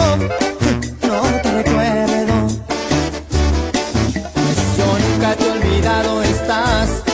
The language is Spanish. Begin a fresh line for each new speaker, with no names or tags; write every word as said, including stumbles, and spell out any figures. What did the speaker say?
no te recuerdo. Yo nunca te he olvidado, estás